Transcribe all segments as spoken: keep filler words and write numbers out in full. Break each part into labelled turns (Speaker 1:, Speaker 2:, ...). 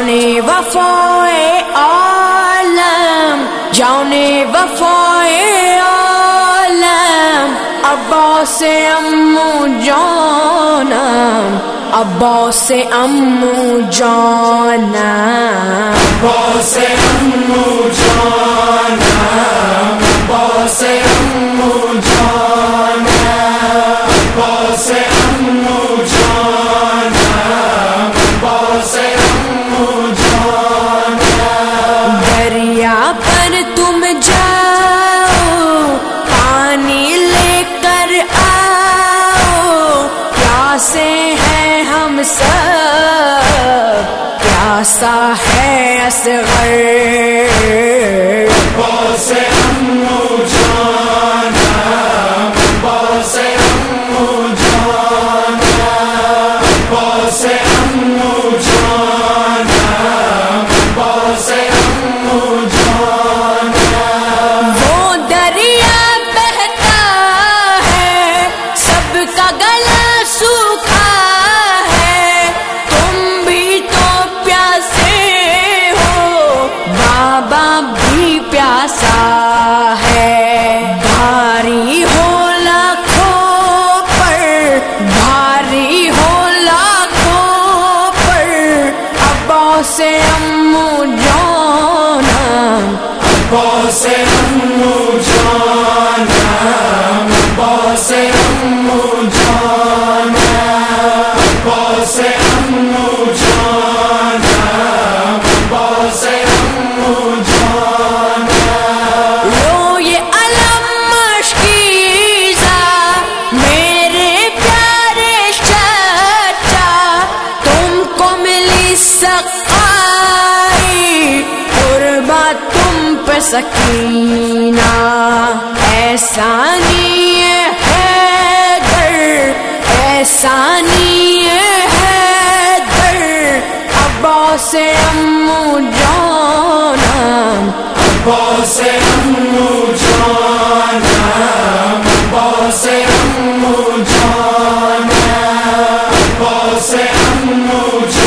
Speaker 1: جانے وفائے عالم، جانے وفائے عالم، عباس امو جانم، عباس امو جانم،
Speaker 2: عباس امو جانم، عباس امو جانم، عباس امو جانم، عباس امو جانم۔
Speaker 1: دریا پر تم جاؤ، پانی لے کر آؤ، پیاسے ہیں ہم سب، پیاسا ہے اصغر،
Speaker 2: عباس امو جانم، عباس امو جانم، عباس امو جانم، عباس امو جانم۔
Speaker 1: وہ دریا بہتا ہے، سب کا گلا سوکھا ہے، تم بھی تو پیاسے ہو، بابا بھی پیاسا ہے، بھاری ہو لاکھوں پر، بھاری ہو لاکھوں پر، عباس امو جانم،
Speaker 2: عباس امو جانم، عباس امو جانم، عباس امو جانم، عباس امو جانم۔
Speaker 1: لو یہ علم مشکیزہ میرے پیارے چچا، تم کو ملی سقائی، قربا تم پہ سکینہ، احسانی حیدر، احسانی حیدر، عباس امو جانم،
Speaker 2: عباس امو جانم، عباس امو جانم، عباس امو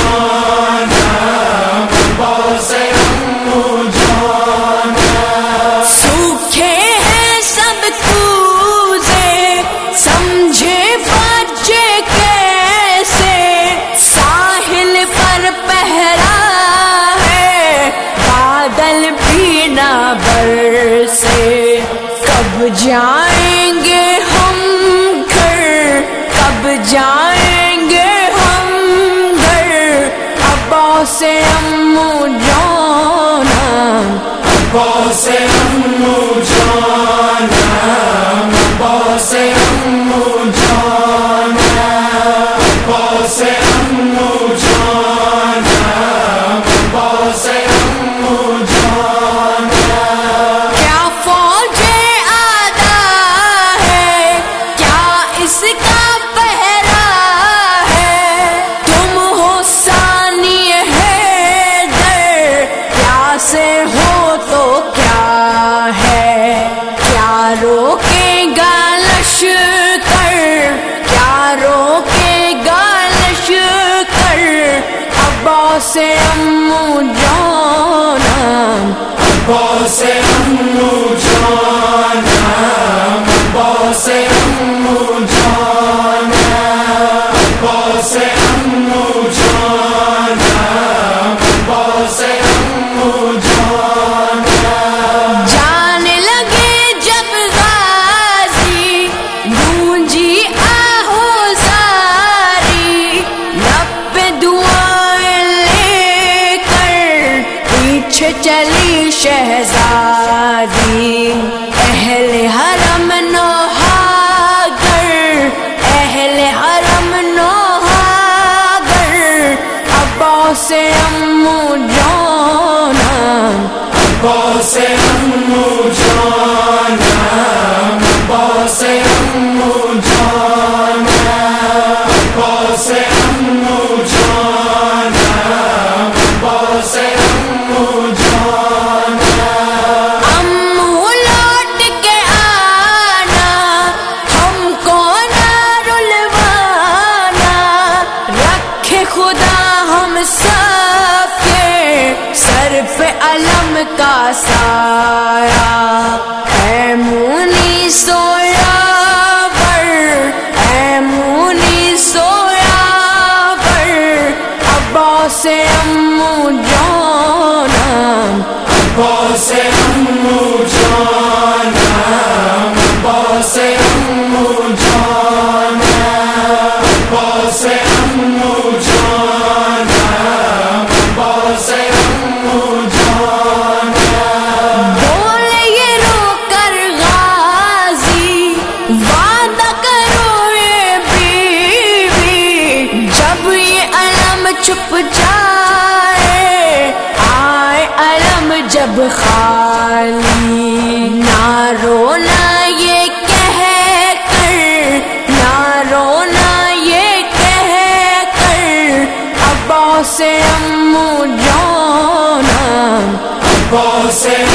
Speaker 2: جانم، عباس امو جانم۔
Speaker 1: سوکھے ہیں سب کوزے، سمجھے بچے کیسے، ساحل پر پہرا ہے، بادل بھی نہ برسے، کب جائیں گے ہم گھر، کب جائیں گے ہم گھر، عباس امو جانم،
Speaker 2: عباس امو جانم، عباس امو جانم، عباس امو جانم، عباس امو جانم۔
Speaker 1: کیا فوج آدھا ہے، کیا اس کا پہرا ہے، تم ہو ثانی حیدر، پیاسے ہو تو کیا ہے، کیا روکے گا لشکر، کیا روکے گا لشکر، عباس امو جانم،
Speaker 2: عباس امو جانم، عباس امو جانم، عباس امو جانم، عباس امو جانم۔
Speaker 1: جان لگے جب غازی، گونجی آہو زاری، لب پہ دعائیں لے کر، پیچھے چلی شہزادی، اہل حرم نوحاگر، اہل حرم نوحاگر، عباس امو جانم،
Speaker 2: عباس امو جانم، عباس امو جانم، عباس امو جانم، عباس امو جانم۔
Speaker 1: امو لوٹ کے آنا، ہم کو نہ رلوانا، رکھے خدا ہم سب کے سایہ اے مونی سویا ور اے مونی سویا ور عباس امو جانا
Speaker 2: عباس امو جانا عباس امو جانا عباس امو جانا عباس امو جانا
Speaker 1: بولے یہ رو کر غازی وعدہ کرو اے بیوی جب یہ علم چھپ جائے آئے علم جب خالی نہ رونا یہ کہہ کر نہ رونا یہ کہہ کر عباس امو جانا
Speaker 2: عباس